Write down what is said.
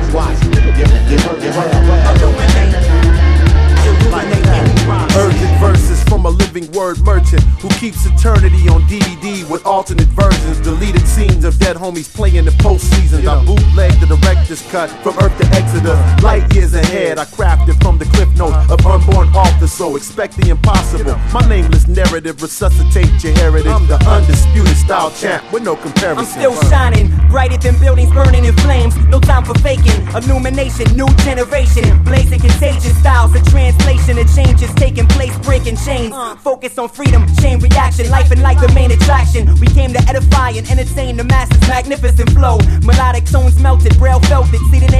Watch. Urgent verses from a living word merchant who keeps eternity on DVD with alternate versions, deleted scenes of dead homies playing in postseasons. I bootleg the director's cut from Earth to Exodus. Light years ahead, I crafted from the cliff notes of unborn authors, so expect the impossible. My nameless narrative resuscitates your heritage. I'm the undisputed style champ with no comparison. I'm still shining, brighter than buildings burning in flames. No time for faking, illumination, new generation. Blazing contagious styles, a translation of changes taking place, breaking chains. Focus on freedom, chain reaction, life and light the main attraction. We came to edify and entertain the masses, magnificent flow. Melodic tones melted, braille felt it, see the